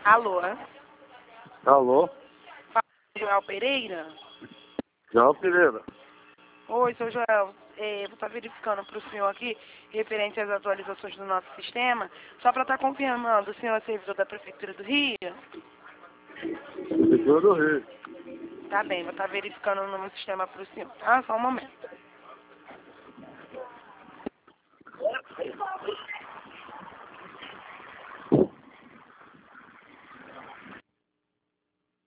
Alô? Alô? Fala, Joel Pereira? João Pereira. Oi, sou Joel. Vou estar verificando para o senhor aqui, referente às atualizações do nosso sistema, só para estar confirmando, o senhor é servidor da Prefeitura do Rio? Prefeitura do Rio. Tá bem, vou estar verificando no meu sistema para o senhor, tá? Só um momento.